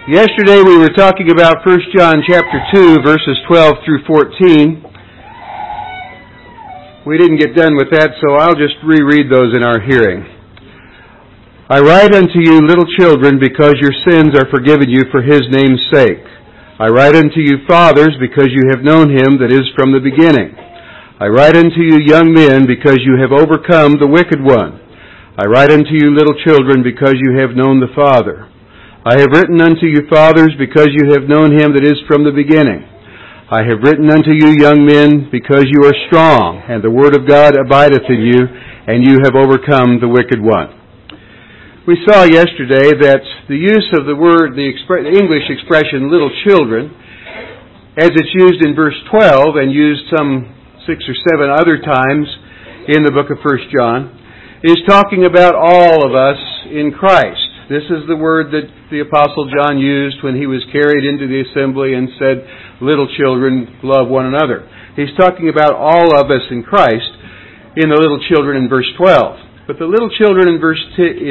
Yesterday we were talking about 1 John chapter 2, verses 12 through 14. We didn't get done with that, so I'll just reread those in our hearing. I write unto you, little children, because your sins are forgiven you for His name's sake. I write unto you, fathers, because you have known Him that is from the beginning. I write unto you, young men, because you have overcome the wicked one. I write unto you, little children, because you have known the Father. I have written unto you, fathers, because you have known Him that is from the beginning. I have written unto you, young men, because you are strong, and the word of God abideth in you, and you have overcome the wicked one. We saw yesterday that the use of the word, the English expression, little children, as it's used in verse 12 and used some 6 or 7 other times in the book of 1 John, is talking about all of us in Christ. This is the word that the Apostle John used when he was carried into the assembly and said, little children, love one another. He's talking about all of us in Christ in the little children in verse 12. But the little children in verse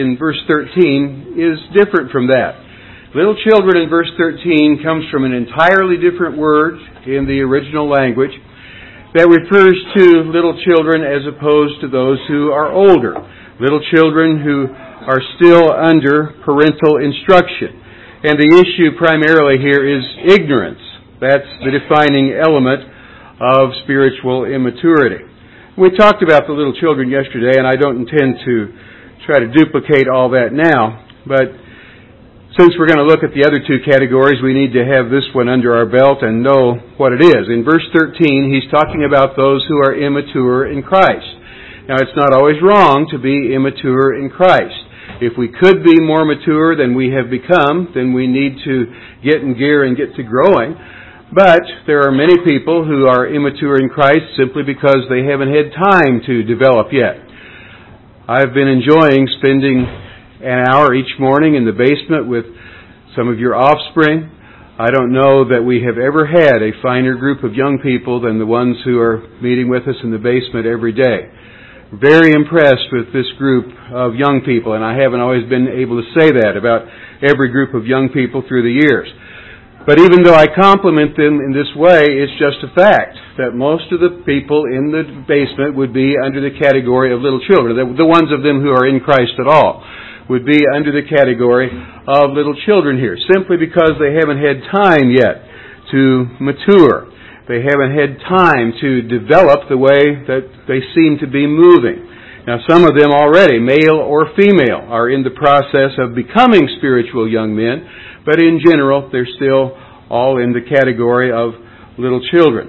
13 is different from that. Little children in verse 13 comes from an entirely different word in the original language that refers to little children as opposed to those who are older. Little children who are still under parental instruction. And the issue primarily here is ignorance. That's the defining element of spiritual immaturity. We talked about the little children yesterday, and I don't intend to try to duplicate all that now, but since we're going to look at the other 2 categories, we need to have this one under our belt and know what it is. In verse 13, he's talking about those who are immature in Christ. Now, it's not always wrong to be immature in Christ. If we could be more mature than we have become, then we need to get in gear and get to growing. But there are many people who are immature in Christ simply because they haven't had time to develop yet. I've been enjoying spending an hour each morning in the basement with some of your offspring. I don't know that we have ever had a finer group of young people than the ones who are meeting with us in the basement every day. Very impressed with this group of young people, and I haven't always been able to say that about every group of young people through the years. But even though I compliment them in this way, it's just a fact that most of the people in the basement would be under the category of little children. The ones of them who are in Christ at all would be under the category of little children here, simply because they haven't had time yet to mature. They haven't had time to develop the way that they seem to be moving. Now, some of them already, male or female, are in the process of becoming spiritual young men, but in general, they're still all in the category of little children.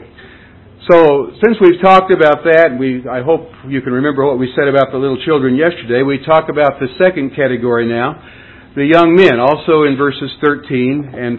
So, since we've talked about that, I hope you can remember what we said about the little children yesterday. We talk about the second category now, the young men, also in verses 13 and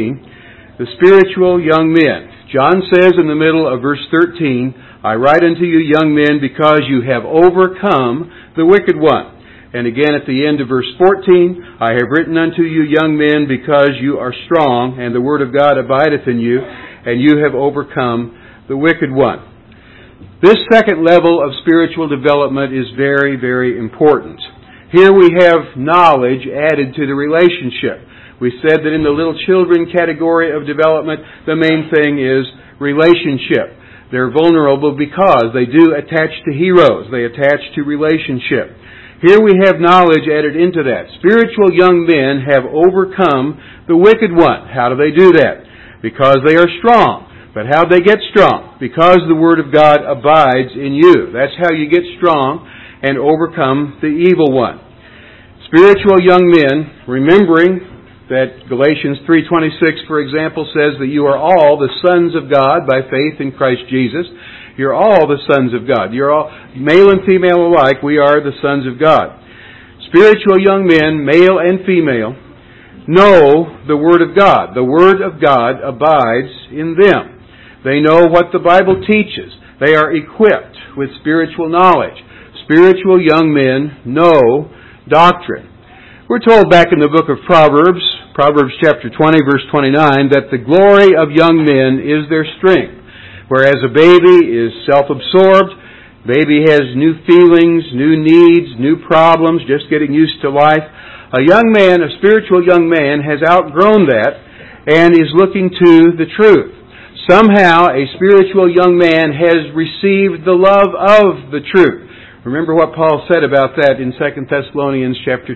14, the spiritual young men. John says in the middle of verse 13, I write unto you, young men, because you have overcome the wicked one. And again at the end of verse 14, I have written unto you, young men, because you are strong, and the word of God abideth in you, and you have overcome the wicked one. This second level of spiritual development is very, very important. Here we have knowledge added to the relationship. We said that in the little children category of development, the main thing is relationship. They're vulnerable because they do attach to heroes. They attach to relationship. Here we have knowledge added into that. Spiritual young men have overcome the wicked one. How do they do that? Because they are strong. But how do they get strong? Because the Word of God abides in you. That's how you get strong and overcome the evil one. Spiritual young men, remembering that Galatians 3:26, for example, says that you are all the sons of God by faith in Christ Jesus. You're all the sons of God. You're all, male and female alike, we are the sons of God. Spiritual young men, male and female, know the Word of God. The Word of God abides in them. They know what the Bible teaches. They are equipped with spiritual knowledge. Spiritual young men know doctrine. We're told back in the book of Proverbs chapter 20, verse 29, that the glory of young men is their strength. Whereas a baby is self-absorbed, baby has new feelings, new needs, new problems, just getting used to life. A young man, a spiritual young man, has outgrown that and is looking to the truth. Somehow, a spiritual young man has received the love of the truth. Remember what Paul said about that in 2 Thessalonians chapter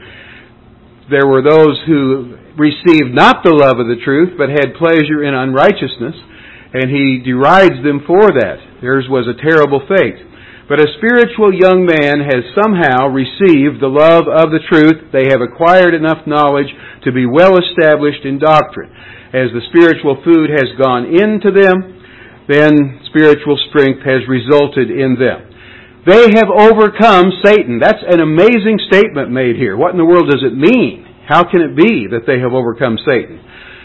2. There were those who received not the love of the truth, but had pleasure in unrighteousness, and he derides them for that. Theirs was a terrible fate. But a spiritual young man has somehow received the love of the truth. They have acquired enough knowledge to be well established in doctrine. As the spiritual food has gone into them, then spiritual strength has resulted in them. They have overcome Satan. That's an amazing statement made here. What in the world does it mean? How can it be that they have overcome Satan?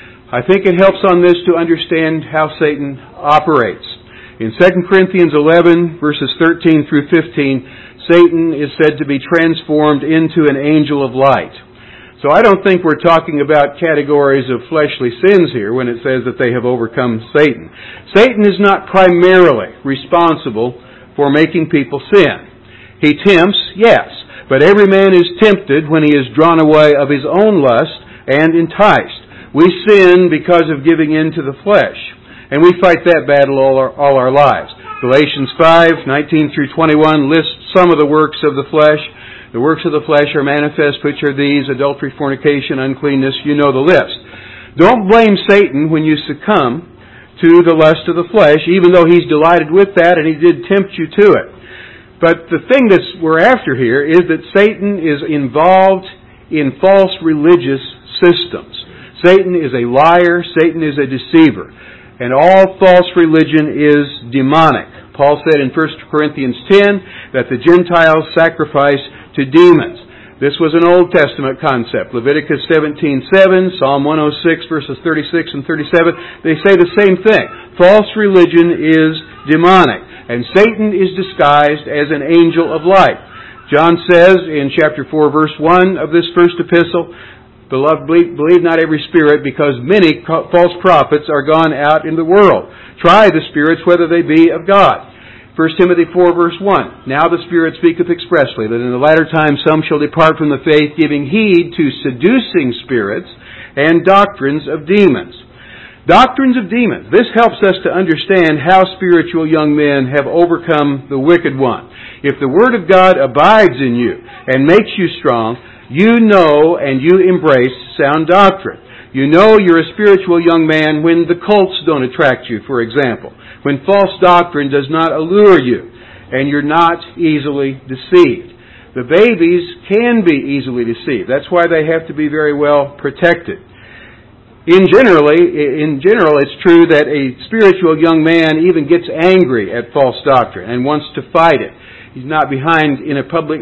I think it helps on this to understand how Satan operates. In 2 Corinthians 11, verses 13 through 15, Satan is said to be transformed into an angel of light. So I don't think we're talking about categories of fleshly sins here when it says that they have overcome Satan. Satan is not primarily responsible for making people sin. He tempts, yes, but every man is tempted when he is drawn away of his own lust and enticed. We sin because of giving in to the flesh. And we fight that battle all our lives. Galatians 5:19 through 21 lists some of the works of the flesh. The works of the flesh are manifest, which are these: adultery, fornication, uncleanness. You know the list. Don't blame Satan when you succumb to the lust of the flesh, even though he's delighted with that and he did tempt you to it. But the thing that we're after here is that Satan is involved in false religious systems. Satan is a liar. Satan is a deceiver. And all false religion is demonic. Paul said in 1 Corinthians 10 that the Gentiles sacrifice to demons. This was an Old Testament concept. Leviticus 17:7, Psalm 106 verses 36 and 37, they say the same thing. False religion is demonic. And Satan is disguised as an angel of light. John says in chapter 4 verse 1 of this first epistle, Beloved, believe not every spirit, because many false prophets are gone out in the world. Try the spirits whether they be of God. 1 Timothy 4 verse 1. Now the Spirit speaketh expressly, that in the latter time some shall depart from the faith, giving heed to seducing spirits and doctrines of demons. Doctrines of demons. This helps us to understand how spiritual young men have overcome the wicked one. If the Word of God abides in you and makes you strong, you know and you embrace sound doctrine. You know you're a spiritual young man when the cults don't attract you, for example. When false doctrine does not allure you and you're not easily deceived. The babies can be easily deceived. That's why they have to be very well protected. In general, it's true that a spiritual young man even gets angry at false doctrine and wants to fight it. He's not behind in a public,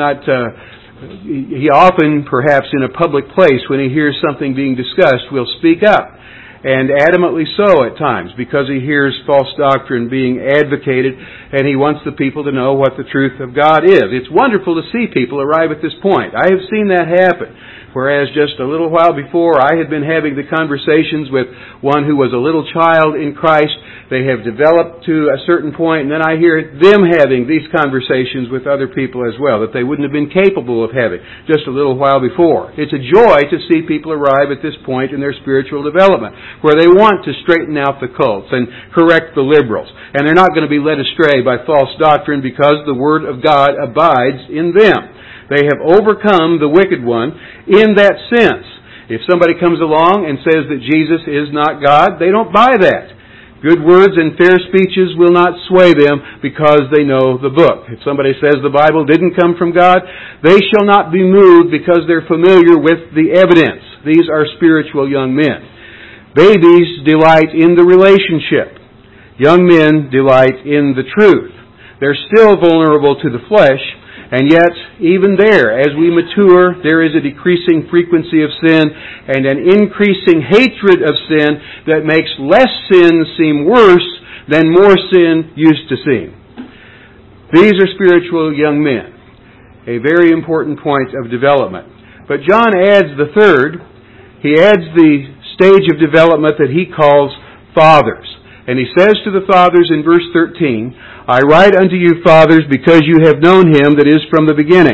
he often, perhaps in a public place, when he hears something being discussed, will speak up. And adamantly so at times, because he hears false doctrine being advocated, and he wants the people to know what the truth of God is. It's wonderful to see people arrive at this point. I have seen that happen. Whereas just a little while before, I had been having the conversations with one who was a little child in Christ. They have developed to a certain point, and then I hear them having these conversations with other people as well, that they wouldn't have been capable of having just a little while before. It's a joy to see people arrive at this point in their spiritual development, where they want to straighten out the cults and correct the liberals. And they're not going to be led astray by false doctrine because the Word of God abides in them. They have overcome the wicked one in that sense. If somebody comes along and says that Jesus is not God, they don't buy that. Good words and fair speeches will not sway them because they know the book. If somebody says the Bible didn't come from God, they shall not be moved because they're familiar with the evidence. These are spiritual young men. Babies delight in the relationship. Young men delight in the truth. They're still vulnerable to the flesh, and yet, even there, as we mature, there is a decreasing frequency of sin and an increasing hatred of sin that makes less sin seem worse than more sin used to seem. These are spiritual young men, a very important point of development. But John adds the third. He adds the stage of development that he calls fathers. And he says to the fathers in verse 13, I write unto you, fathers, because you have known him that is from the beginning.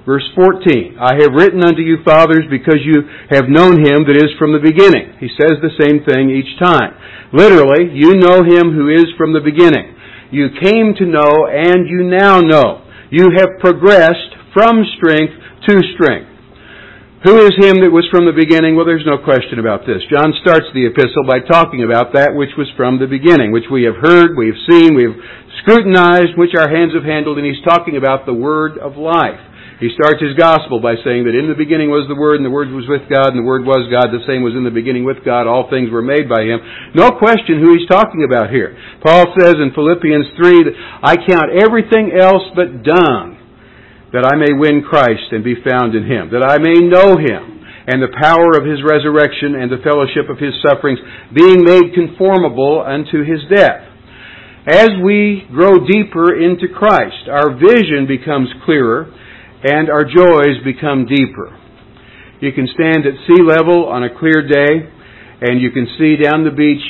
Verse 14, I have written unto you, fathers, because you have known Him that is from the beginning. He says the same thing each time. Literally, you know Him who is from the beginning. You came to know, and you now know. You have progressed from strength to strength. Who is Him that was from the beginning? Well, there's no question about this. John starts the epistle by talking about that which was from the beginning, which we have heard, we have seen, we have scrutinized, which our hands have handled, and He's talking about the Word of life. He starts his gospel by saying that in the beginning was the Word, and the Word was with God, and the Word was God. The same was in the beginning with God. All things were made by Him. No question who he's talking about here. Paul says in Philippians 3 that I count everything else but dung, that I may win Christ and be found in Him, that I may know Him, and the power of His resurrection and the fellowship of His sufferings, being made conformable unto His death. As we grow deeper into Christ, our vision becomes clearer, and our joys become deeper. You can stand at sea level on a clear day, and you can see down the beach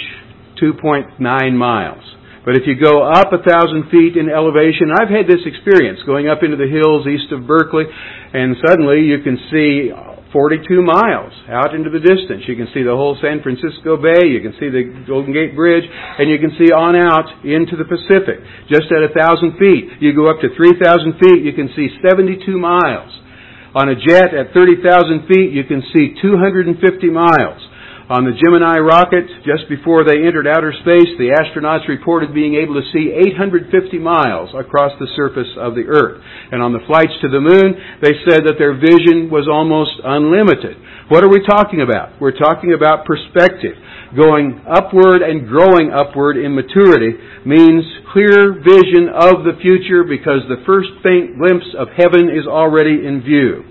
2.9 miles. But if you go up 1,000 feet in elevation, I've had this experience going up into the hills east of Berkeley, and suddenly you can see 42 miles out into the distance. You can see the whole San Francisco Bay, you can see the Golden Gate Bridge, and you can see on out into the Pacific. Just at 1,000 feet, you go up to 3,000 feet, you can see 72 miles. On a jet at 30,000 feet, you can see 250 miles. On the Gemini rocket, just before they entered outer space, the astronauts reported being able to see 850 miles across the surface of the Earth. And on the flights to the moon, they said that their vision was almost unlimited. What are we talking about? We're talking about perspective. Going upward and growing upward in maturity means clear vision of the future because the first faint glimpse of heaven is already in view.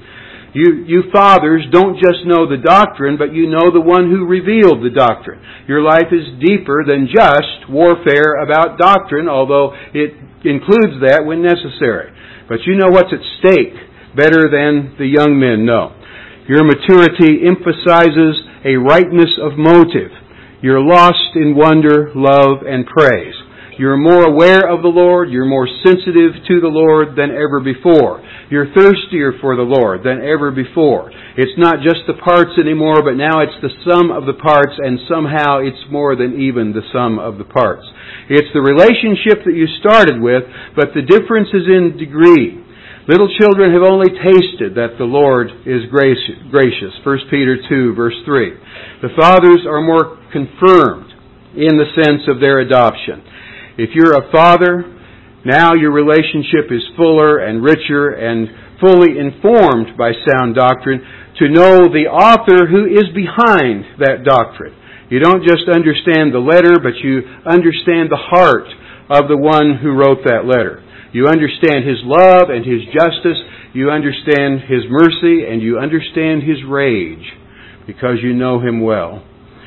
You fathers don't just know the doctrine, but you know the one who revealed the doctrine. Your life is deeper than just warfare about doctrine, although it includes that when necessary. But you know what's at stake better than the young men know. Your maturity emphasizes a rightness of motive. You're lost in wonder, love, and praise. You're more aware of the Lord. You're more sensitive to the Lord than ever before. You're thirstier for the Lord than ever before. It's not just the parts anymore, but now it's the sum of the parts, and somehow it's more than even the sum of the parts. It's the relationship that you started with, but the difference is in degree. Little children have only tasted that the Lord is gracious. 1 Peter 2, verse 3. The fathers are more confirmed in the sense of their adoption. If you're a father, now your relationship is fuller and richer and fully informed by sound doctrine to know the author who is behind that doctrine. You don't just understand the letter, but you understand the heart of the one who wrote that letter. You understand His love and His justice. You understand His mercy and you understand His rage because you know Him well.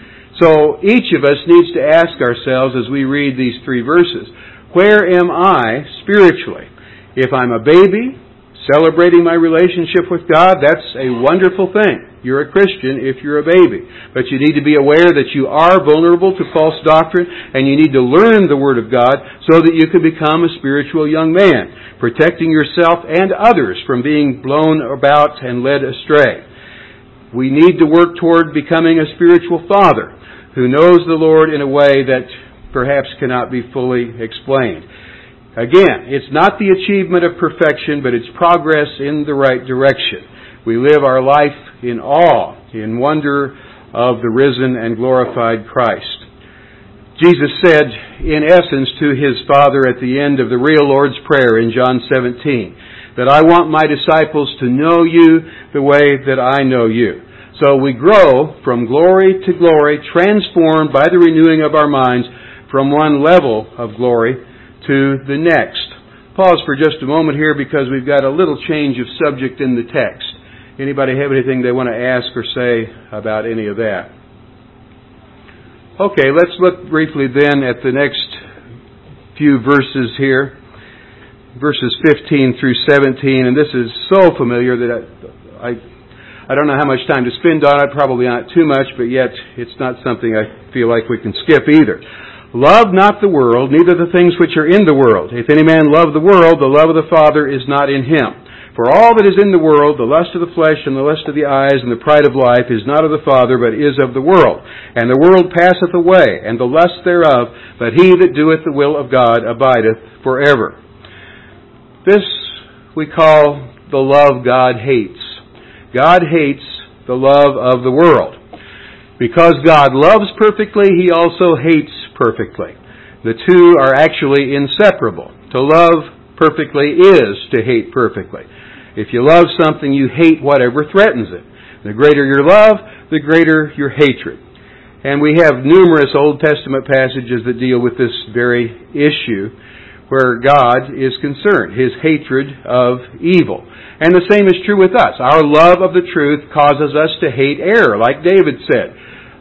So each of us needs to ask ourselves as we read these 3 verses, where am I spiritually? If I'm a baby, celebrating my relationship with God, that's a wonderful thing. You're a Christian if you're a baby. But you need to be aware that you are vulnerable to false doctrine, and you need to learn the Word of God so that you can become a spiritual young man, protecting yourself and others from being blown about and led astray. We need to work toward becoming a spiritual father who knows the Lord in a way that perhaps cannot be fully explained. Again, it's not the achievement of perfection, but it's progress in the right direction. We live our life in awe, in wonder of the risen and glorified Christ. Jesus said, in essence, to His Father at the end of the real Lord's Prayer in John 17, that I want my disciples to know You the way that I know You. So we grow from glory to glory, transformed by the renewing of our minds from one level of glory to the next. Pause for just a moment here because we've got a little change of subject in the text. Anybody have anything they want to ask or say about any of that? Okay, let's look briefly then at the next few verses here. Verses 15 through 17, and this is so familiar that I don't know how much time to spend on it, probably not too much, but yet it's not something I feel like we can skip either. Love not the world, neither the things which are in the world. If any man love the world, the love of the Father is not in him. For all that is in the world, the lust of the flesh and the lust of the eyes and the pride of life is not of the Father, but is of the world. And the world passeth away, and the lust thereof, but he that doeth the will of God abideth forever. This we call the love God hates. God hates the love of the world. Because God loves perfectly, He also hates perfectly. The two are actually inseparable. To love perfectly is to hate perfectly. If you love something, you hate whatever threatens it. The greater your love, the greater your hatred. And we have numerous Old Testament passages that deal with this very issue where God is concerned, His hatred of evil. And the same is true with us. Our love of the truth causes us to hate error, like David said.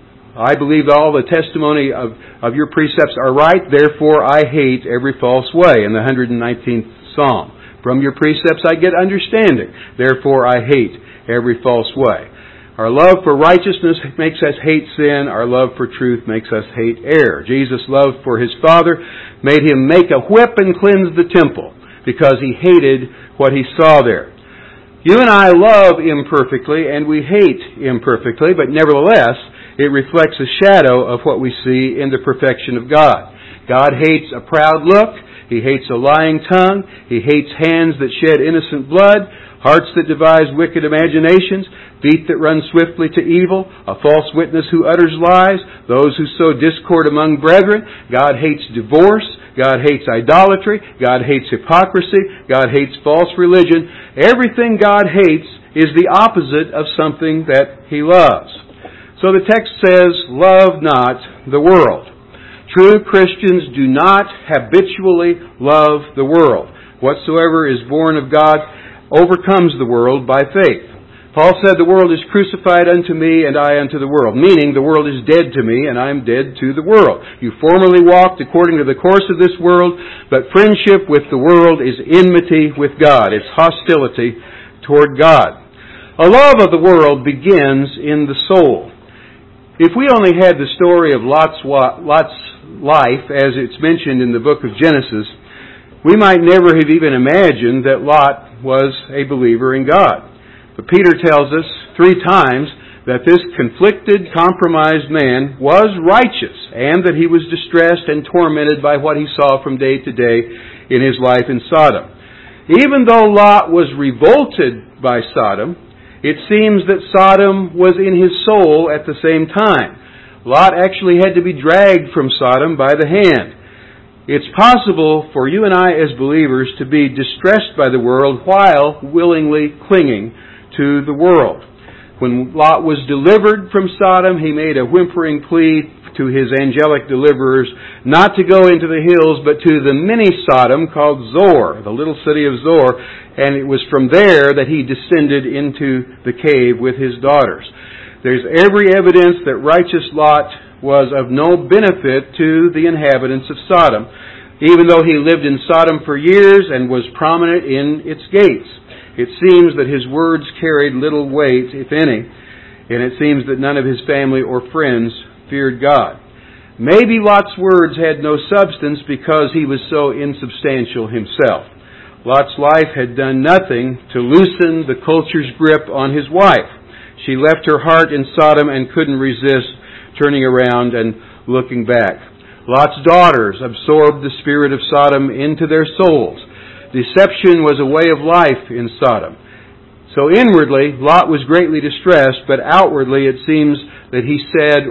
I believe all the testimony of your precepts are right, therefore I hate every false way, in the 119th Psalm. From your precepts I get understanding, therefore I hate every false way. Our love for righteousness makes us hate sin. Our love for truth makes us hate error. Jesus' love for His Father made Him make a whip and cleanse the temple because He hated what He saw there. You and I love imperfectly and we hate imperfectly, but nevertheless, it reflects a shadow of what we see in the perfection of God. God hates a proud look. He hates a lying tongue. He hates hands that shed innocent blood, hearts that devise wicked imaginations, feet that run swiftly to evil, a false witness who utters lies, those who sow discord among brethren. God hates divorce. God hates idolatry. God hates hypocrisy. God hates false religion. Everything God hates is the opposite of something that He loves. So the text says, love not the world. True Christians do not habitually love the world. Whatsoever is born of God overcomes the world by faith. Paul said, the world is crucified unto me, and I unto the world. Meaning, the world is dead to me, and I am dead to the world. You formerly walked according to the course of this world, but friendship with the world is enmity with God. It's hostility toward God. A love of the world begins in the soul. If we only had the story of Lot's life, as it's mentioned in the book of Genesis, we might never have even imagined that Lot was a believer in God. But Peter tells us 3 times that this conflicted, compromised man was righteous and that he was distressed and tormented by what he saw from day to day in his life in Sodom. Even though Lot was revolted by Sodom, it seems that Sodom was in his soul at the same time. Lot actually had to be dragged from Sodom by the hand. It's possible for you and I as believers to be distressed by the world while willingly clinging to the world. When Lot was delivered from Sodom, he made a whimpering plea to his angelic deliverers not to go into the hills, but to the mini Sodom called Zoar, the little city of Zoar, and it was from there that he descended into the cave with his daughters. There's every evidence that righteous Lot was of no benefit to the inhabitants of Sodom, even though he lived in Sodom for years and was prominent in its gates. It seems that his words carried little weight, if any, and it seems that none of his family or friends feared God. Maybe Lot's words had no substance because he was so insubstantial himself. Lot's life had done nothing to loosen the culture's grip on his wife. She left her heart in Sodom and couldn't resist turning around and looking back. Lot's daughters absorbed the spirit of Sodom into their souls. Deception was a way of life in Sodom. So inwardly, Lot was greatly distressed, but outwardly it seems that he said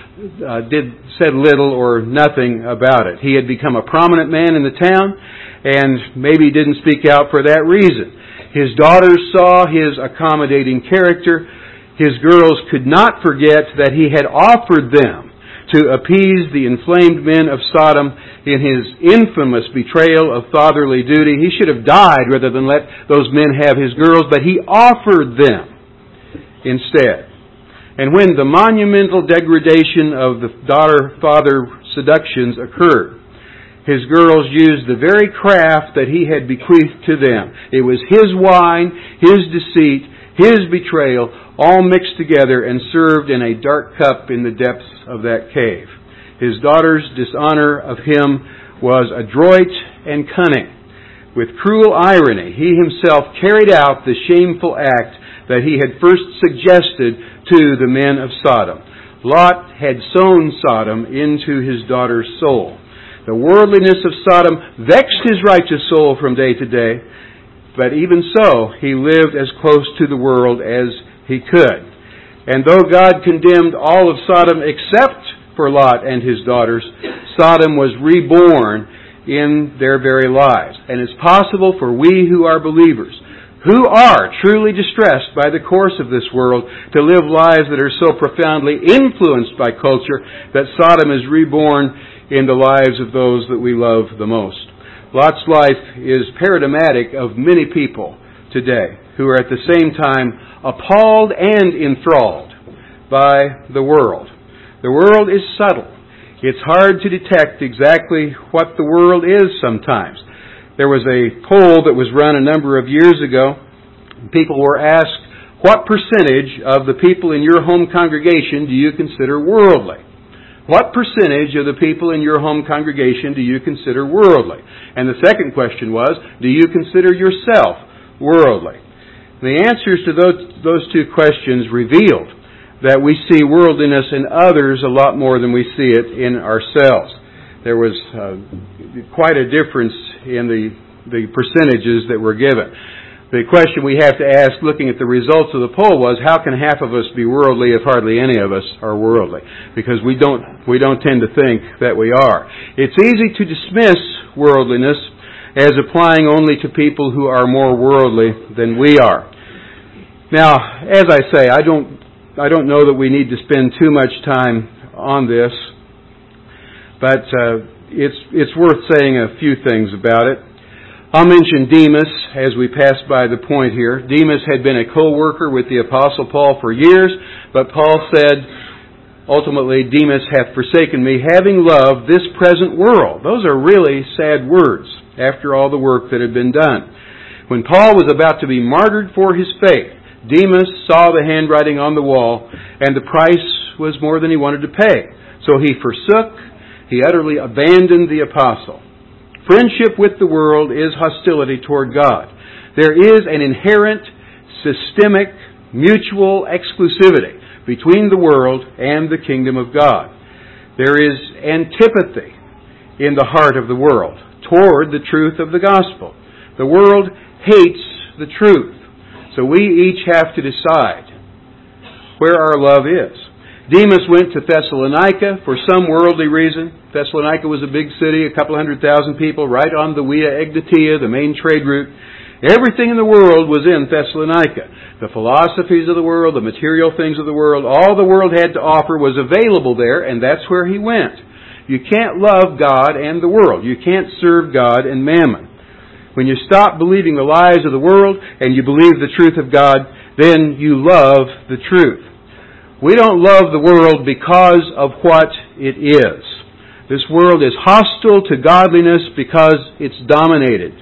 little or nothing about it. He had become a prominent man in the town, and maybe didn't speak out for that reason. His daughters saw his accommodating character. His girls could not forget that he had offered them to appease the inflamed men of Sodom in his infamous betrayal of fatherly duty. He should have died rather than let those men have his girls, but he offered them instead. And when the monumental degradation of the daughter-father seductions occurred, his girls used the very craft that he had bequeathed to them. It was his wine, his deceit, his betrayal, all mixed together and served in a dark cup in the depths of that cave. His daughter's dishonor of him was adroit and cunning. With cruel irony, he himself carried out the shameful act that he had first suggested to the men of Sodom. Lot had sown Sodom into his daughter's soul. The worldliness of Sodom vexed his righteous soul from day to day, but even so, he lived as close to the world as he could. And though God condemned all of Sodom except for Lot and his daughters, Sodom was reborn in their very lives. And it's possible for we who are believers, who are truly distressed by the course of this world, to live lives that are so profoundly influenced by culture that Sodom is reborn in the lives of those that we love the most. Lot's life is paradigmatic of many people today who are at the same time appalled and enthralled by the world. The world is subtle. It's hard to detect exactly what the world is sometimes. There was a poll that was run a number of years ago. People were asked, what percentage of the people in your home congregation do you consider worldly? What percentage of the people in your home congregation do you consider worldly? And the second question was, do you consider yourself worldly? The answers to those two questions revealed that we see worldliness in others a lot more than we see it in ourselves. There was quite a difference in the percentages that were given. The question we have to ask, looking at the results of the poll, was how can half of us be worldly if hardly any of us are worldly? Because we don't tend to think that we are. It's easy to dismiss worldliness as applying only to people who are more worldly than we are. Now, as I say, I don't know that we need to spend too much time on this, but it's worth saying a few things about it. I'll mention Demas as we pass by the point here. Demas had been a co-worker with the Apostle Paul for years, but Paul said, ultimately, Demas hath forsaken me, having loved this present world. Those are really sad words after all the work that had been done. When Paul was about to be martyred for his faith, Demas saw the handwriting on the wall, and the price was more than he wanted to pay. So he forsook, he utterly abandoned the apostle. Friendship with the world is hostility toward God. There is an inherent, systemic, mutual exclusivity between the world and the kingdom of God. There is antipathy in the heart of the world toward the truth of the gospel. The world hates the truth. So we each have to decide where our love is. Demas went to Thessalonica for some worldly reason. Thessalonica was a big city, 200,000 people, right on the Via Egnatia, the main trade route. Everything in the world was in Thessalonica. The philosophies of the world, the material things of the world, all the world had to offer was available there, and that's where he went. You can't love God and the world. You can't serve God and mammon. When you stop believing the lies of the world and you believe the truth of God, then you love the truth. We don't love the world because of what it is. This world is hostile to godliness because it's dominated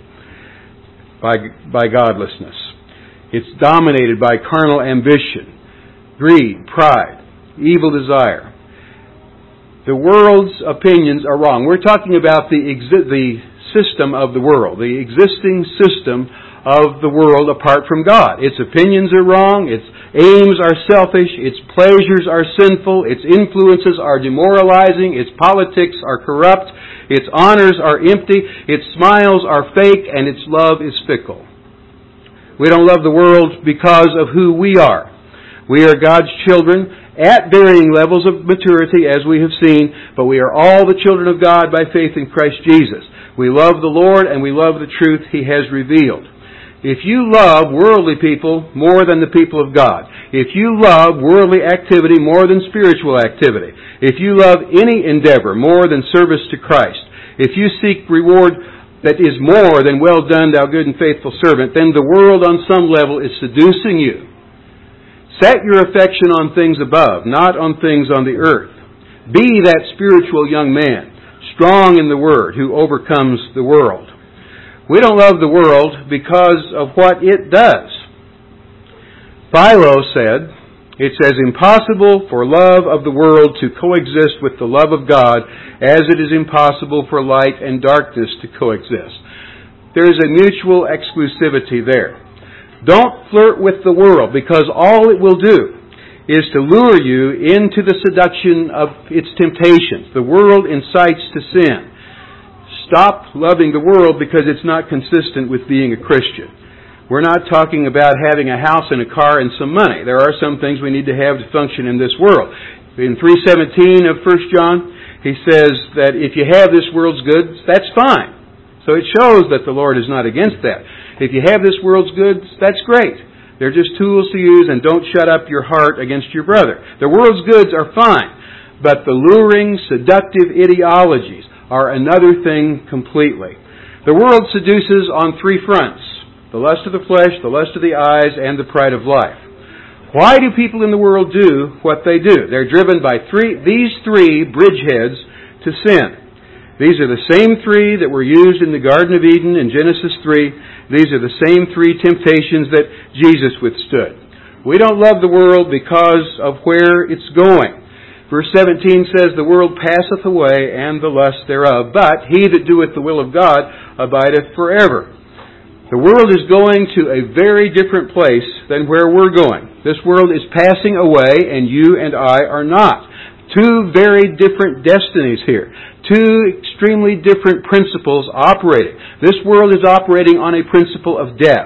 by godlessness. It's dominated by carnal ambition, greed, pride, evil desire. The world's opinions are wrong. We're talking about the system of the world, the existing system of the world apart from God. Its opinions are wrong, its aims are selfish, its pleasures are sinful, its influences are demoralizing, its politics are corrupt, its honors are empty, its smiles are fake, and its love is fickle. We don't love the world because of who we are. We are God's children at varying levels of maturity, as we have seen, but we are all the children of God by faith in Christ Jesus. We love the Lord and we love the truth He has revealed. If you love worldly people more than the people of God, if you love worldly activity more than spiritual activity, if you love any endeavor more than service to Christ, if you seek reward that is more than well done, thou good and faithful servant, then the world on some level is seducing you. Set your affection on things above, not on things on the earth. Be that spiritual young man, strong in the Word, who overcomes the world. We don't love the world because of what it does. Philo said, it's as impossible for love of the world to coexist with the love of God as it is impossible for light and darkness to coexist. There is a mutual exclusivity there. Don't flirt with the world, because all it will do is to lure you into the seduction of its temptations. The world incites to sin. Stop loving the world because it's not consistent with being a Christian. We're not talking about having a house and a car and some money. There are some things we need to have to function in this world. In 3:17 of 1 John, he says that if you have this world's goods, that's fine. So it shows that the Lord is not against that. If you have this world's goods, that's great. They're just tools to use, and don't shut up your heart against your brother. The world's goods are fine, but the luring, seductive ideologies are another thing completely. The world seduces on three fronts: the lust of the flesh, the lust of the eyes, and the pride of life. Why do people in the world do what they do? They're driven by these three bridgeheads to sin. These are the same three that were used in the Garden of Eden in Genesis 3. These are the same three temptations that Jesus withstood. We don't love the world because of where it's going. Verse 17 says, "The world passeth away, and the lust thereof, but he that doeth the will of God abideth forever." The world is going to a very different place than where we're going. This world is passing away, and you and I are not. Two very different destinies here. Two extremely different principles operating. This world is operating on a principle of death.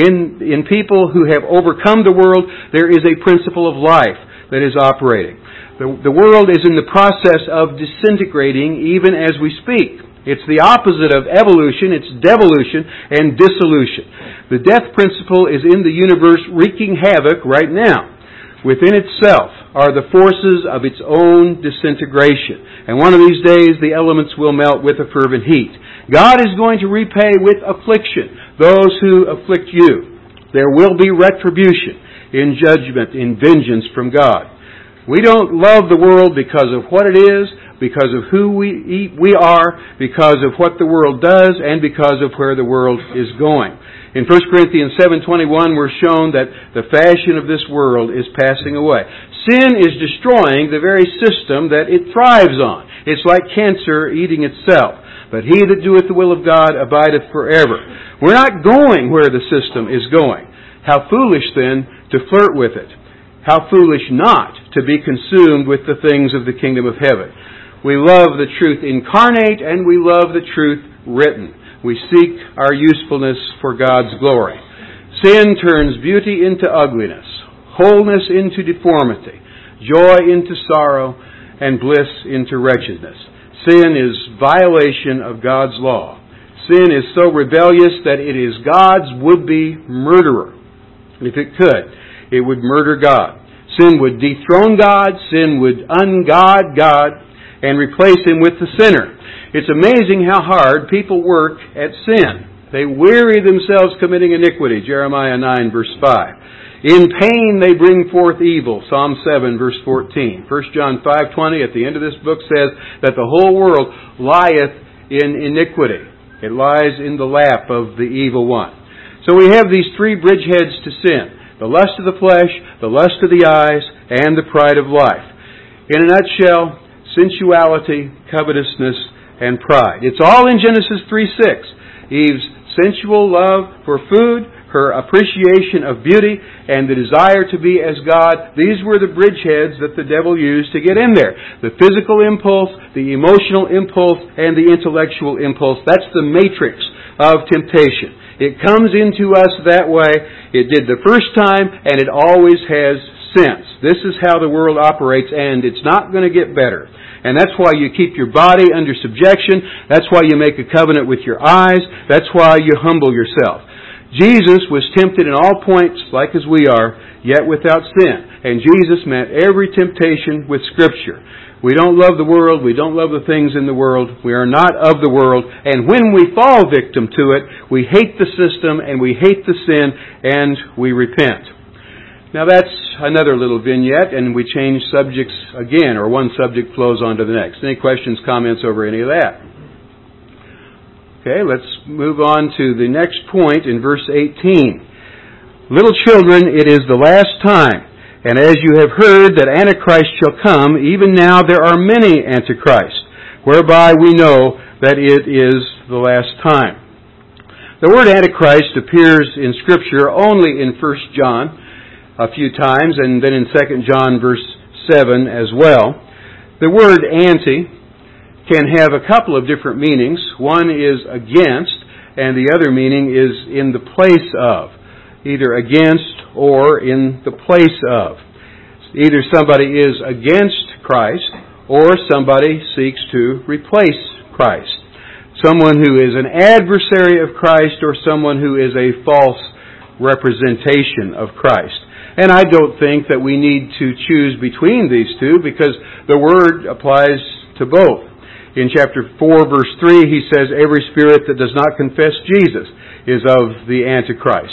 In people who have overcome the world, there is a principle of life that is operating. The world is in the process of disintegrating even as we speak. It's the opposite of evolution. It's devolution and dissolution. The death principle is in the universe wreaking havoc right now. Within itself are the forces of its own disintegration. And one of these days the elements will melt with a fervent heat. God is going to repay with affliction those who afflict you. There will be retribution in judgment, in vengeance from God. We don't love the world because of what it is, because of who we are, because of what the world does, and because of where the world is going. In 1 Corinthians 7:21, we're shown that the fashion of this world is passing away. Sin is destroying the very system that it thrives on. It's like cancer eating itself. But he that doeth the will of God abideth forever. We're not going where the system is going. How foolish, then, to flirt with it. How foolish not to be consumed with the things of the kingdom of heaven. We love the truth incarnate, and we love the truth written. We seek our usefulness for God's glory. Sin turns beauty into ugliness, wholeness into deformity, joy into sorrow, and bliss into wretchedness. Sin is violation of God's law. Sin is so rebellious that it is God's would-be murderer. If it could, it would murder God. Sin would dethrone God, sin would ungod God, and replace Him with the sinner. It's amazing how hard people work at sin. They weary themselves committing iniquity, Jeremiah 9, verse 5. In pain they bring forth evil, Psalm 7, verse 14. 1 John 5:20 at the end of this book says that the whole world lieth in iniquity. It lies in the lap of the evil one. So we have these three bridgeheads to sin: the lust of the flesh, the lust of the eyes, and the pride of life. In a nutshell, sensuality, covetousness, and pride. It's all in Genesis 3:6. Eve's sensual love for food, her appreciation of beauty, and the desire to be as God, these were the bridgeheads that the devil used to get in there. The physical impulse, the emotional impulse, and the intellectual impulse. That's the matrix of temptation. It comes into us that way. It did the first time, and it always has since. This is how the world operates, and it's not going to get better. And that's why you keep your body under subjection. That's why you make a covenant with your eyes. That's why you humble yourself. Jesus was tempted in all points, like as we are, yet without sin. And Jesus met every temptation with Scripture. We don't love the world. We don't love the things in the world. We are not of the world. And when we fall victim to it, we hate the system and we hate the sin and we repent. Now that's another little vignette, and we change subjects again, or one subject flows on to the next. Any questions, comments over any of that? Okay, let's move on to the next point in verse 18. Little children, it is the last time, and as you have heard that Antichrist shall come, even now there are many Antichrists, whereby we know that it is the last time. The word Antichrist appears in Scripture only in 1 John a few times, and then in 2 John verse 7 as well. The word anti can have a couple of different meanings. One is against, and the other meaning is in the place of. Either against or in the place of. Either somebody is against Christ or somebody seeks to replace Christ. Someone who is an adversary of Christ or someone who is a false representation of Christ. And I don't think that we need to choose between these two because the word applies to both. In chapter 4, verse 3, he says, every spirit that does not confess Jesus is of the Antichrist.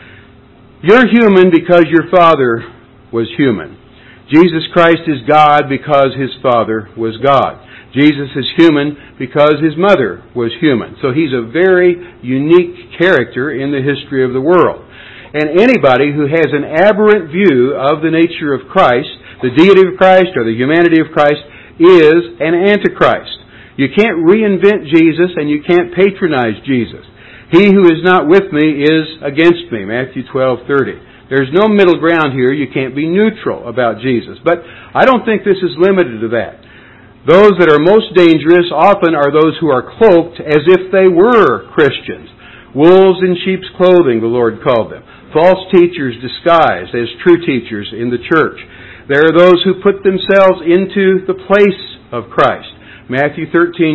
You're human because your father was human. Jesus Christ is God because his father was God. Jesus is human because his mother was human. So he's a very unique character in the history of the world. And anybody who has an aberrant view of the nature of Christ, the deity of Christ or the humanity of Christ, is an Antichrist. You can't reinvent Jesus and you can't patronize Jesus. He who is not with me is against me, Matthew 12:30. There's no middle ground here. You can't be neutral about Jesus. But I don't think this is limited to that. Those that are most dangerous often are those who are cloaked as if they were Christians. Wolves in sheep's clothing, the Lord called them. False teachers disguised as true teachers in the church. There are those who put themselves into the place of Christ. Matthew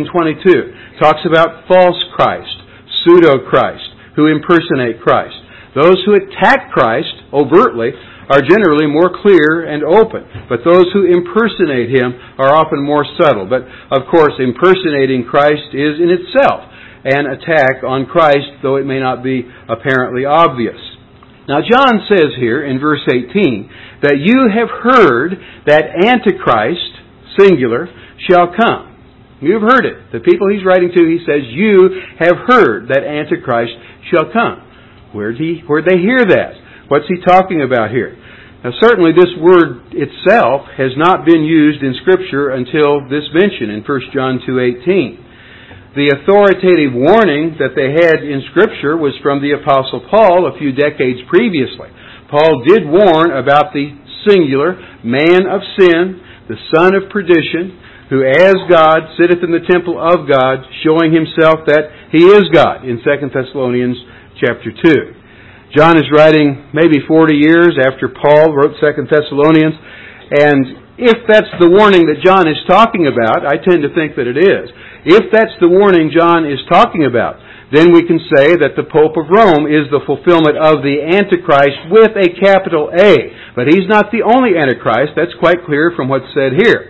13:22 talks about false Christ, pseudo-Christ, who impersonate Christ. Those who attack Christ overtly are generally more clear and open, but those who impersonate Him are often more subtle. But, of course, impersonating Christ is in itself an attack on Christ, though it may not be apparently obvious. Now, John says here in verse 18 that you have heard that Antichrist, singular, shall come. You've heard it. The people he's writing to, he says, you have heard that Antichrist shall come. Where'd they hear that? What's he talking about here? Now certainly this word itself has not been used in Scripture until this mention in 1 John 2:18. The authoritative warning that they had in Scripture was from the Apostle Paul a few decades previously. Paul did warn about the singular man of sin, the son of perdition, who as God sitteth in the temple of God, showing himself that he is God in 2 Thessalonians chapter 2. John is writing maybe 40 years after Paul wrote 2 Thessalonians, and if that's the warning that John is talking about, I tend to think that it is. If that's the warning John is talking about, then we can say that the Pope of Rome is the fulfillment of the Antichrist with a capital A. But he's not the only Antichrist. That's quite clear from what's said here.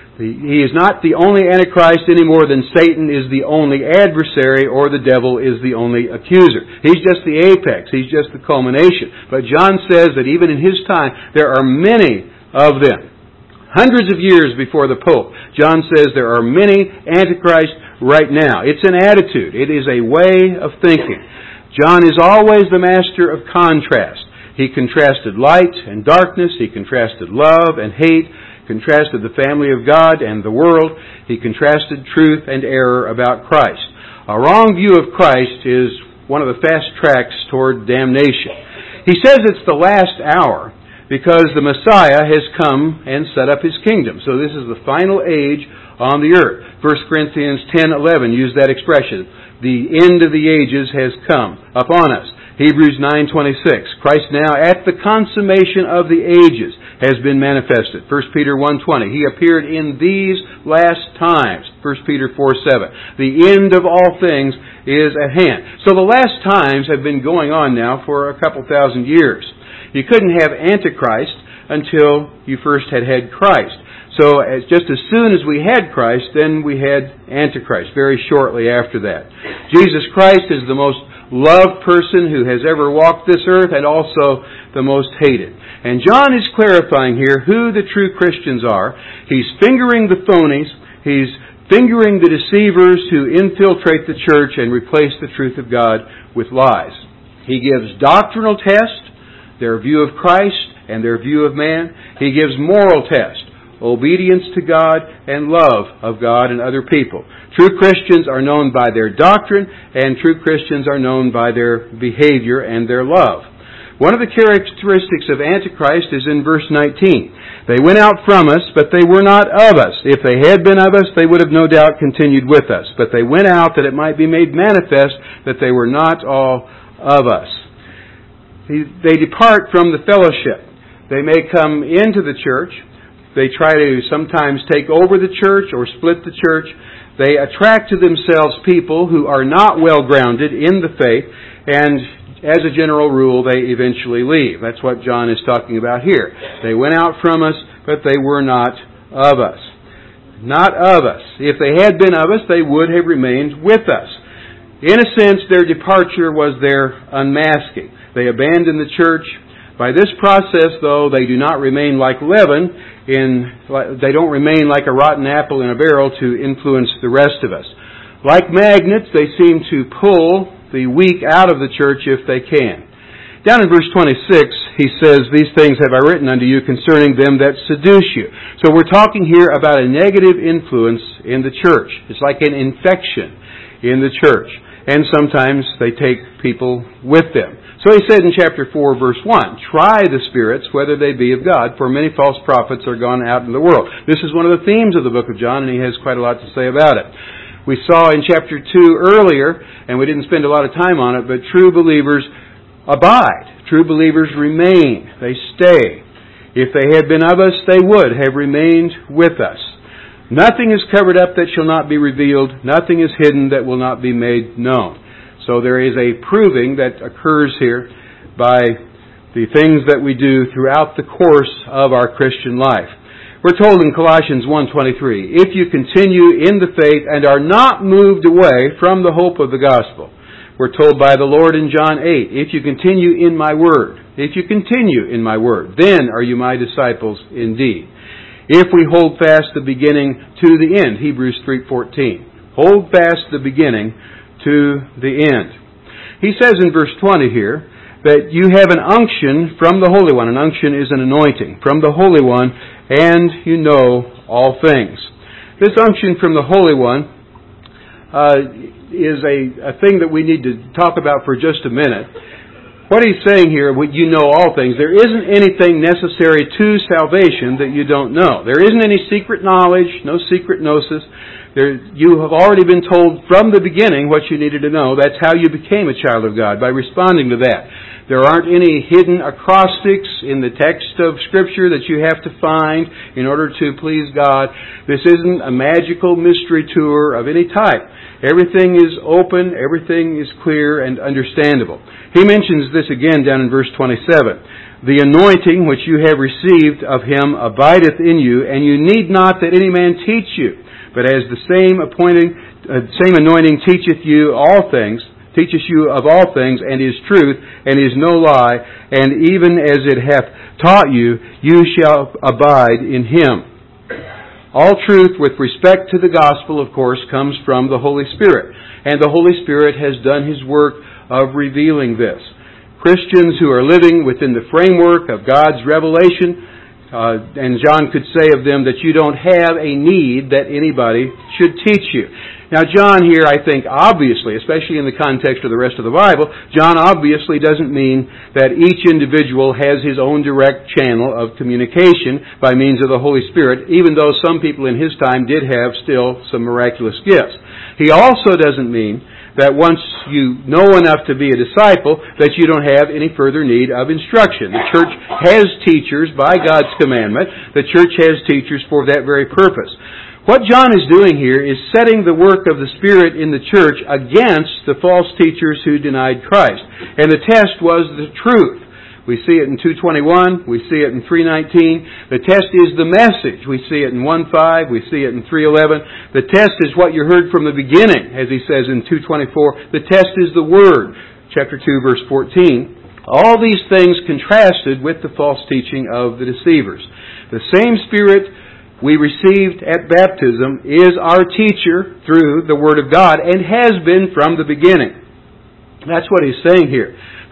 He is not the only Antichrist any more than Satan is the only adversary or the devil is the only accuser. He's just the apex. He's just the culmination. But John says that even in his time, there are many of them. Hundreds of years before the Pope, John says there are many Antichrists right now. It's an attitude. It is a way of thinking. John is always the master of contrast. He contrasted light and darkness. He contrasted love and hate. Contrasted the family of God and the world. He contrasted truth and error about Christ. A wrong view of Christ is one of the fast tracks toward damnation. He says it's the last hour because the Messiah has come and set up His kingdom. So this is the final age on the earth. 1 Corinthians 10:11 used that expression. The end of the ages has come upon us. Hebrews 9:26. Christ now at the consummation of the ages has been manifested. 1 Peter 1:20. He appeared in these last times. 1 Peter 4:7. The end of all things is at hand. So the last times have been going on now for a couple thousand years. You couldn't have Antichrist until you first had Christ. So just as soon as we had Christ, then we had Antichrist, very shortly after that. Jesus Christ is the most loved person who has ever walked this earth and also the most hated. And John is clarifying here who the true Christians are. He's fingering the phonies. He's fingering the deceivers who infiltrate the church and replace the truth of God with lies. He gives doctrinal test, their view of Christ and their view of man. He gives moral test. obedience to God, and love of God and other people. True Christians are known by their doctrine, and true Christians are known by their behavior and their love. One of the characteristics of Antichrist is in verse 19. They went out from us, but they were not of us. If they had been of us, they would have no doubt continued with us. But they went out that it might be made manifest that they were not all of us. They depart from the fellowship. They may come into the church. They try to sometimes take over the church or split the church. They attract to themselves people who are not well grounded in the faith, and as a general rule, they eventually leave. That's what John is talking about here. They went out from us, but they were not of us. Not of us. If they had been of us, they would have remained with us. In a sense, their departure was their unmasking. They abandoned the church. By this process, though, they do not remain like leaven. They don't remain like a rotten apple in a barrel to influence the rest of us. Like magnets, they seem to pull the weak out of the church if they can. Down in verse 26, he says, "These things have I written unto you concerning them that seduce you." So we're talking here about a negative influence in the church. It's like an infection in the church. And sometimes they take people with them. So he said in chapter 4, verse 1, "Try the spirits, whether they be of God, for many false prophets are gone out in the world." This is one of the themes of the book of John, and he has quite a lot to say about it. We saw in chapter 2 earlier, and we didn't spend a lot of time on it, but true believers abide. True believers remain. They stay. If they had been of us, they would have remained with us. Nothing is covered up that shall not be revealed. Nothing is hidden that will not be made known. So there is a proving that occurs here by the things that we do throughout the course of our Christian life. We're told in Colossians 1:23, "If you continue in the faith and are not moved away from the hope of the gospel." We're told by the Lord in John 8, "If you continue in my word, if you continue in my word, then are you my disciples indeed." If we hold fast the beginning to the end, Hebrews 3:14. Hold fast the beginning to the end. He says in verse 20 here that you have an unction from the Holy One. An unction is an anointing from the Holy One, and you know all things. This unction from the Holy One is a thing that we need to talk about for just a minute. What he's saying here, you know all things. There isn't anything necessary to salvation that you don't know. There isn't any secret knowledge, no secret gnosis. You have already been told from the beginning what you needed to know. That's how you became a child of God, by responding to that. There aren't any hidden acrostics in the text of Scripture that you have to find in order to please God. This isn't a magical mystery tour of any type. Everything is open, everything is clear and understandable. He mentions this again down in verse 27. "The anointing which you have received of him abideth in you, and you need not that any man teach you. But as the same anointing teacheth you all things, teaches you of all things, and is truth, and is no lie, and even as it hath taught you, you shall abide in him." All truth with respect to the gospel, of course, comes from the Holy Spirit. And the Holy Spirit has done His work of revealing this. Christians who are living within the framework of God's revelation, and John could say of them that you don't have a need that anybody should teach you. Now, John here, I think, obviously, especially in the context of the rest of the Bible, John obviously doesn't mean that each individual has his own direct channel of communication by means of the Holy Spirit, even though some people in his time did have still some miraculous gifts. He also doesn't mean that once you know enough to be a disciple, that you don't have any further need of instruction. The church has teachers by God's commandment. The church has teachers for that very purpose. What John is doing here is setting the work of the Spirit in the church against the false teachers who denied Christ. And the test was the truth. We see it in 2:21. We see it in 3:19. The test is the message. We see it in 1:5. We see it in 3:11. The test is what you heard from the beginning, as he says in 2:24. The test is the Word, chapter 2, verse 14. All these things contrasted with the false teaching of the deceivers. The same Spirit we received at baptism is our teacher through the Word of God and has been from the beginning. That's what he's saying here.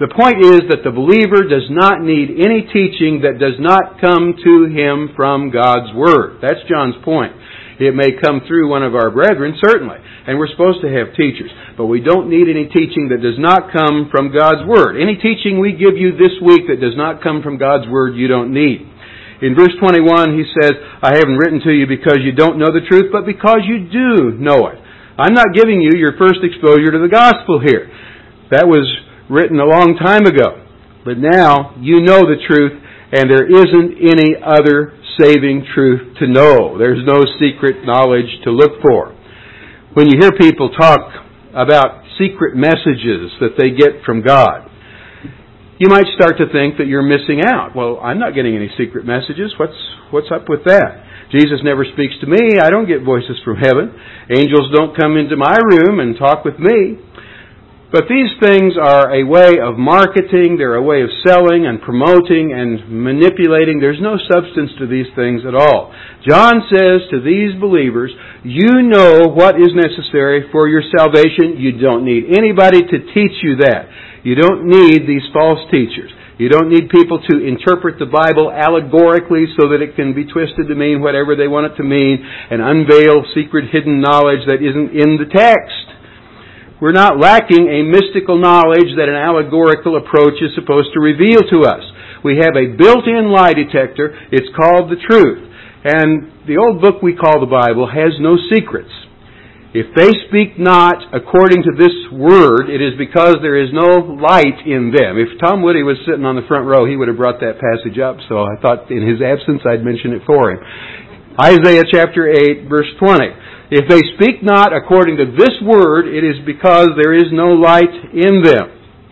The point is that the believer does not need any teaching that does not come to him from God's Word. That's John's point. It may come through one of our brethren, certainly, and we're supposed to have teachers. But we don't need any teaching that does not come from God's Word. Any teaching we give you this week that does not come from God's Word, you don't need. In verse 21, he says, I haven't written to you because you don't know the truth, but because you do know it. I'm not giving you your first exposure to the gospel here. That was written a long time ago. But now you know the truth, and there isn't any other saving truth to know. There's no secret knowledge to look for. When you hear people talk about secret messages that they get from God, you might start to think that you're missing out. Well, I'm not getting any secret messages. What's up with that? Jesus never speaks to me. I don't get voices from heaven. Angels don't come into my room and talk with me. But these things are a way of marketing, they're a way of selling and promoting and manipulating. There's no substance to these things at all. John says to these believers, you know what is necessary for your salvation. You don't need anybody to teach you that. You don't need these false teachers. You don't need people to interpret the Bible allegorically so that it can be twisted to mean whatever they want it to mean and unveil secret hidden knowledge that isn't in the text. We're not lacking a mystical knowledge that an allegorical approach is supposed to reveal to us. We have a built-in lie detector. It's called the truth. And the old book we call the Bible has no secrets. If they speak not according to this word, it is because there is no light in them. If Tom Woody was sitting on the front row, he would have brought that passage up, so I thought in his absence I'd mention it for him. Isaiah chapter 8, verse 20. If they speak not according to this word, it is because there is no light in them.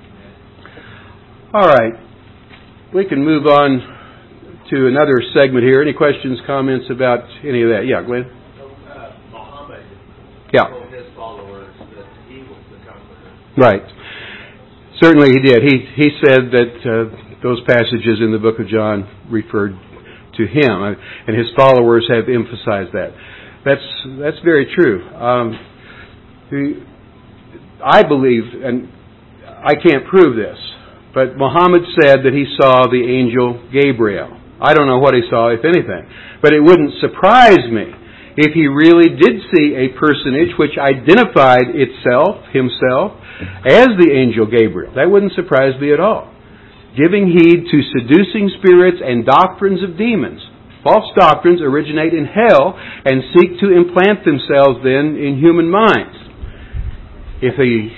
All right. We can move on to another segment here. Any questions, comments about any of that? Yeah, Glenn? Muhammad told his followers that he was the comforter. Right. Certainly he did. He said that those passages in the book of John referred to him, and his followers have emphasized that. That's very true. I believe, and I can't prove this, but Muhammad said that he saw the angel Gabriel. I don't know what he saw, if anything, but it wouldn't surprise me if he really did see a personage which identified himself, as the angel Gabriel. That wouldn't surprise me at all. Giving heed to seducing spirits and doctrines of demons. False doctrines originate in hell and seek to implant themselves then in human minds. If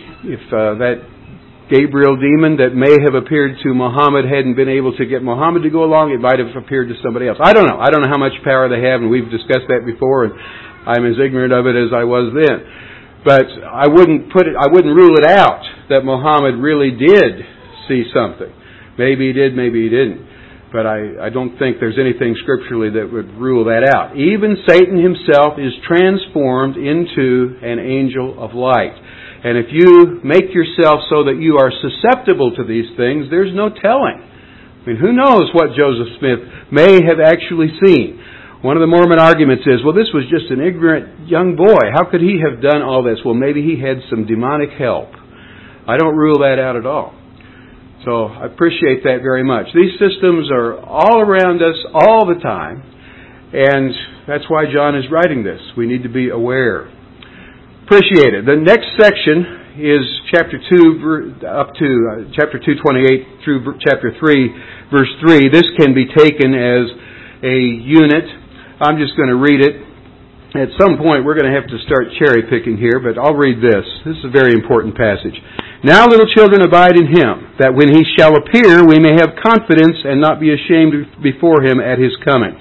that Gabriel demon that may have appeared to Muhammad hadn't been able to get Muhammad to go along, it might have appeared to somebody else. I don't know. I don't know how much power they have, and we've discussed that before, and I'm as ignorant of it as I was then. But I wouldn't rule it out that Muhammad really did see something. Maybe he did, maybe he didn't. But I don't think there's anything scripturally that would rule that out. Even Satan himself is transformed into an angel of light. And if you make yourself so that you are susceptible to these things, there's no telling. I mean, who knows what Joseph Smith may have actually seen? One of the Mormon arguments is, well, this was just an ignorant young boy. How could he have done all this? Well, maybe he had some demonic help. I don't rule that out at all. So I appreciate that very much. These systems are all around us all the time, and that's why John is writing this. We need to be aware. Appreciate it. The next section is chapter 2 up to chapter 2:28 through chapter 3, verse 3. This can be taken as a unit. I'm just going to read it. At some point, we're going to have to start cherry picking here, but I'll read this. This is a very important passage. Now, little children, abide in Him, that when He shall appear, we may have confidence and not be ashamed before Him at His coming.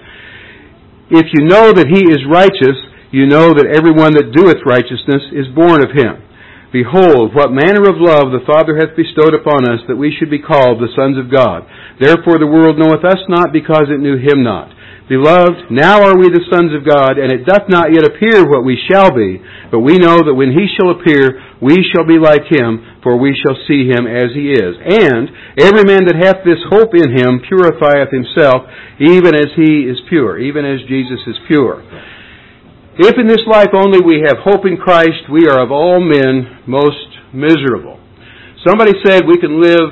If you know that He is righteous, you know that everyone that doeth righteousness is born of Him. Behold, what manner of love the Father hath bestowed upon us, that we should be called the sons of God. Therefore the world knoweth us not, because it knew Him not. Beloved, now are we the sons of God, and it doth not yet appear what we shall be, but we know that when He shall appear, we shall be like Him, for we shall see Him as He is. And every man that hath this hope in Him purifieth himself, even as He is pure, even as Jesus is pure. If in this life only we have hope in Christ, we are of all men most miserable. Somebody said we can live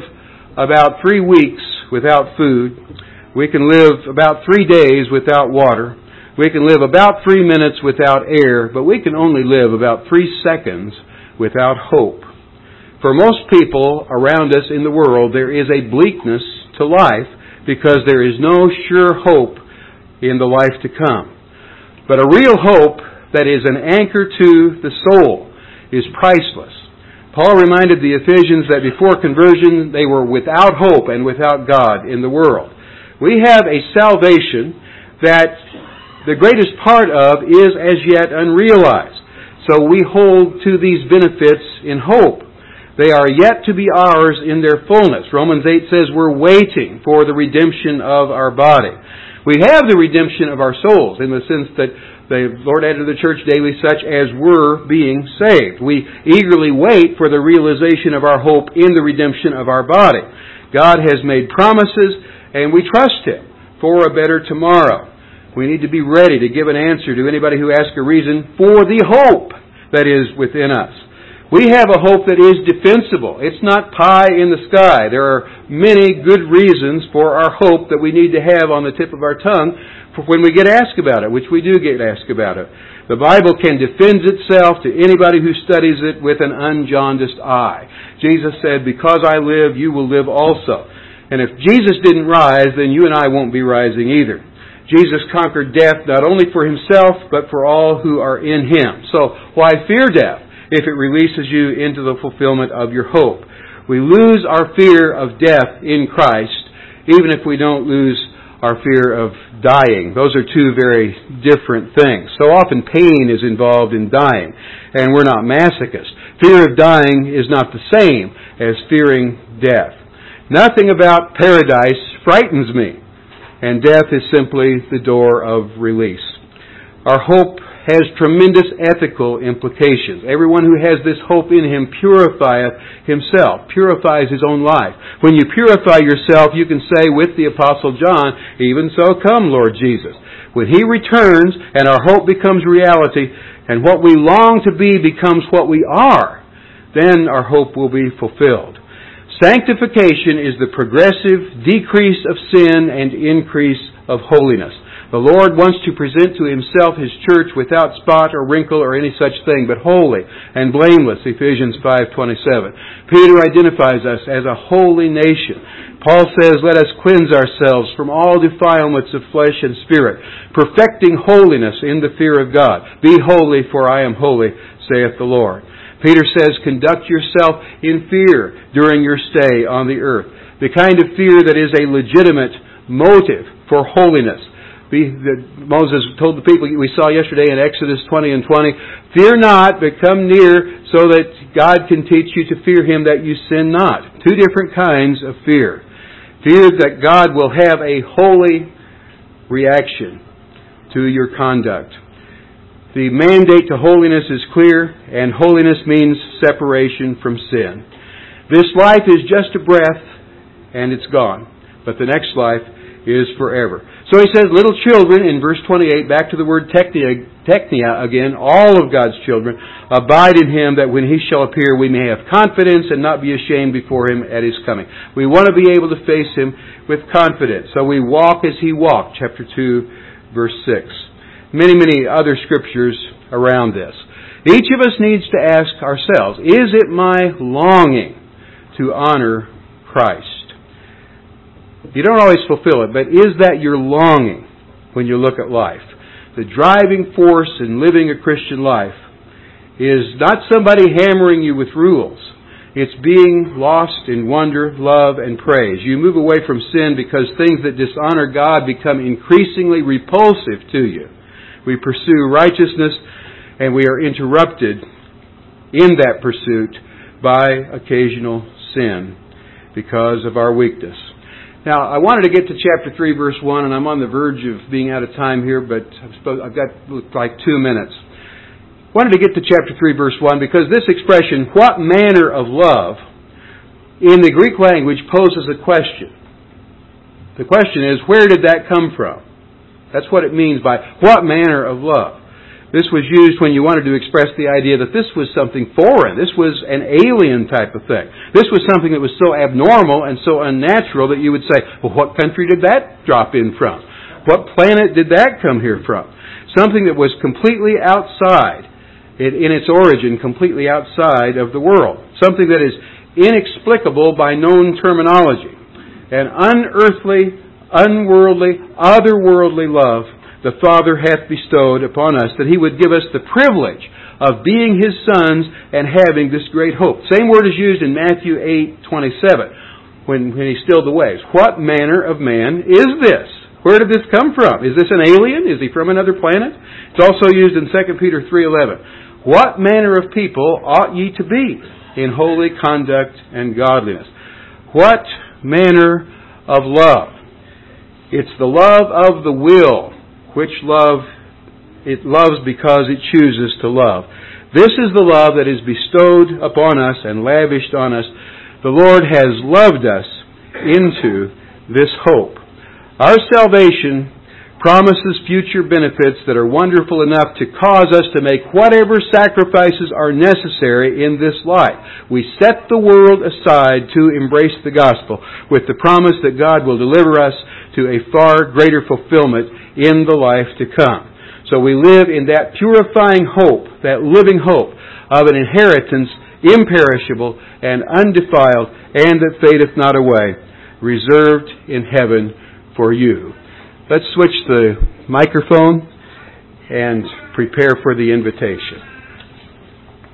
about 3 weeks without food. We can live about 3 days without water. We can live about 3 minutes without air, but we can only live about 3 seconds without hope. For most people around us in the world, there is a bleakness to life because there is no sure hope in the life to come. But a real hope that is an anchor to the soul is priceless. Paul reminded the Ephesians that before conversion they were without hope and without God in the world. We have a salvation that the greatest part of is as yet unrealized. So we hold to these benefits in hope. They are yet to be ours in their fullness. Romans 8 says we're waiting for the redemption of our body. We have the redemption of our souls in the sense that the Lord added to the church daily such as were being saved. We eagerly wait for the realization of our hope in the redemption of our body. God has made promises and we trust Him for a better tomorrow. We need to be ready to give an answer to anybody who asks a reason for the hope that is within us. We have a hope that is defensible. It's not pie in the sky. There are many good reasons for our hope that we need to have on the tip of our tongue for when we get asked about it, which we do get asked about it. The Bible can defend itself to anybody who studies it with an unjaundiced eye. Jesus said, "Because I live, you will live also." And if Jesus didn't rise, then you and I won't be rising either. Jesus conquered death not only for Himself, but for all who are in Him. So why fear death if it releases you into the fulfillment of your hope? We lose our fear of death in Christ, even if we don't lose our fear of dying. Those are two very different things. So often pain is involved in dying, and we're not masochists. Fear of dying is not the same as fearing death. Nothing about paradise frightens me, and death is simply the door of release. Our hope has tremendous ethical implications. Everyone who has this hope in him purifieth himself, purifies his own life. When you purify yourself, you can say with the Apostle John, "Even so come, Lord Jesus." When He returns and our hope becomes reality, and what we long to be becomes what we are, then our hope will be fulfilled. Sanctification is the progressive decrease of sin and increase of holiness. The Lord wants to present to Himself His church without spot or wrinkle or any such thing, but holy and blameless, Ephesians 5:27. Peter identifies us as a holy nation. Paul says, "Let us cleanse ourselves from all defilements of flesh and spirit, perfecting holiness in the fear of God. Be holy, for I am holy, saith the Lord." Peter says, "Conduct yourself in fear during your stay on the earth." The kind of fear that is a legitimate motive for holiness. Moses told the people we saw yesterday in Exodus 20 and 20, "Fear not, but come near so that God can teach you to fear Him that you sin not." Two different kinds of fear. Fear that God will have a holy reaction to your conduct. The mandate to holiness is clear, and holiness means separation from sin. This life is just a breath, and it's gone. But the next life is forever. So he says, little children, in verse 28, back to the word teknia again, all of God's children, abide in Him, that when He shall appear we may have confidence and not be ashamed before Him at His coming. We want to be able to face Him with confidence. So we walk as He walked, chapter 2, verse 6. Many other scriptures around this. Each of us needs to ask ourselves, is it my longing to honor Christ? You don't always fulfill it, but is that your longing when you look at life? The driving force in living a Christian life is not somebody hammering you with rules. It's being lost in wonder, love, and praise. You move away from sin because things that dishonor God become increasingly repulsive to you. We pursue righteousness, and we are interrupted in that pursuit by occasional sin because of our weakness. Now, I wanted to get to chapter 3, verse 1, and I'm on the verge of being out of time here, but I've got like 2 minutes. I wanted to get to chapter 3, verse 1, because this expression, what manner of love, in the Greek language poses a question. The question is, where did that come from? That's what it means by what manner of love. This was used when you wanted to express the idea that this was something foreign. This was an alien type of thing. This was something that was so abnormal and so unnatural that you would say, well, what country did that drop in from? What planet did that come here from? Something that was completely outside, in its origin, completely outside of the world. Something that is inexplicable by known terminology. An unearthly, unworldly, otherworldly love the Father hath bestowed upon us, that He would give us the privilege of being His sons and having this great hope. Same word is used in Matthew 8:27 when He stilled the waves. What manner of man is this? Where did this come from? Is this an alien? Is he from another planet? It's also used in 2 Peter 3:11. What manner of people ought ye to be in holy conduct and godliness? What manner of love? It's the love of the will, which it loves because it chooses to love. This is the love that is bestowed upon us and lavished on us. The Lord has loved us into this hope. Our salvation promises future benefits that are wonderful enough to cause us to make whatever sacrifices are necessary in this life. We set the world aside to embrace the gospel with the promise that God will deliver us to a far greater fulfillment in the life to come. So we live in that purifying hope, that living hope of an inheritance imperishable and undefiled and that fadeth not away, reserved in heaven for you. Let's switch the microphone and prepare for the invitation.